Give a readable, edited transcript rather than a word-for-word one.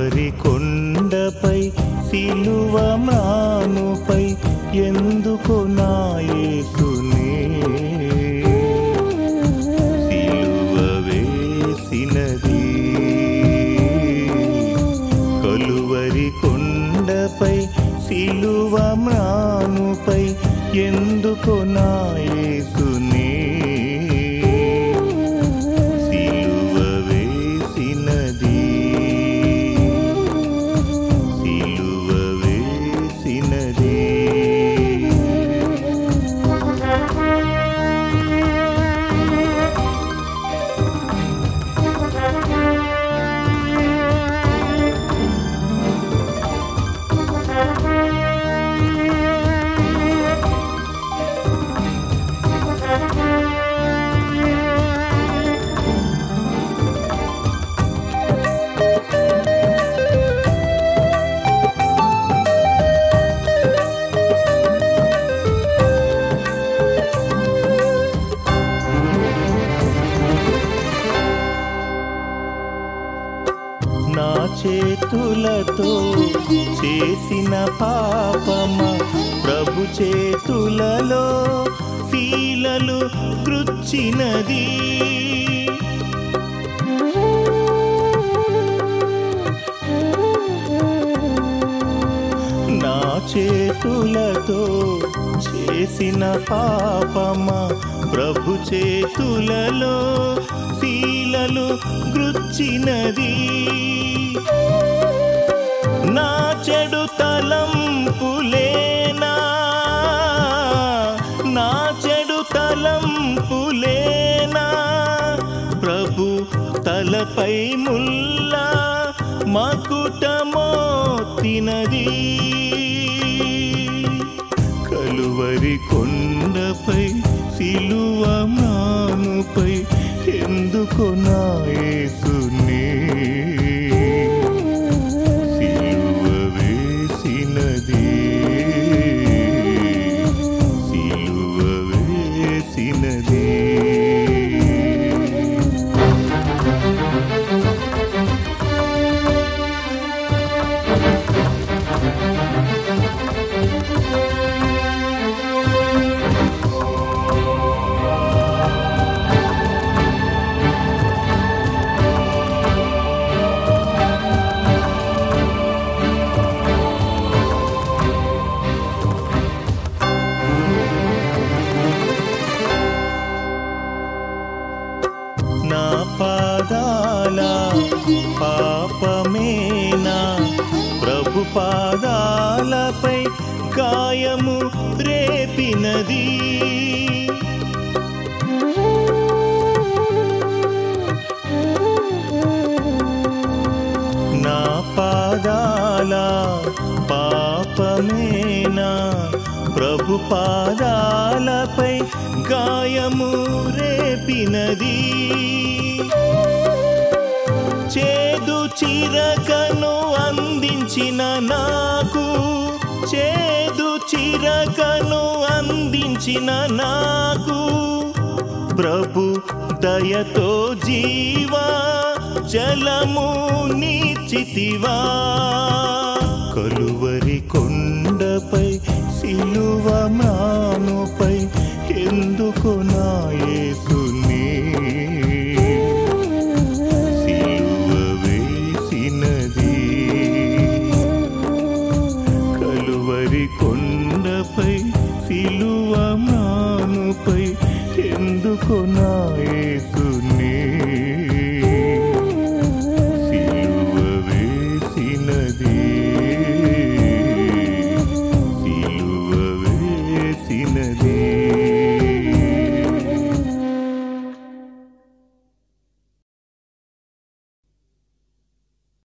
కలువరి కొండపై సిలువ మ్రానుపై ఎందుకు నా యేసునే సిలువ వేసినది. కలువరి కొండపై సిలువ మ్రానుపై ఎందుకు నా యేసునే సిలువ వేసినది. సిలువ వేసినది. నా చేతులతో చేసిన పాపమా ప్రభు చేతులలో శీలలు కృచ్చినది. నా చేతులతో చేసిన పాపమా ప్రభు చేతులలో శీలలు కృచ్చినది. నా చెడు తలంపులేనా నా చెడు తలంపులేనా ప్రభు తలపై ముల్ల మకుటమోతినది. కలువరి కొండపై సిలువ మ్రానుపై ఎందుకు నా యేసునే సిలువ వేసినది. సిలువ వేసినది. నా పాదాల పాపమేనా ప్రభు పాదాలపై గాయము రేపినది. నా పాదాల పాపమేనా ప్రభు పాదాలపై గాయము రేపినది. చేదు చిరకను అందించిన నాకు చేదు చిరకను అందించిన నాకు ప్రభు దయతో జీవా జలము నిచ్చితివా. కలువరి కొండపై సిలువ మ్రానుపై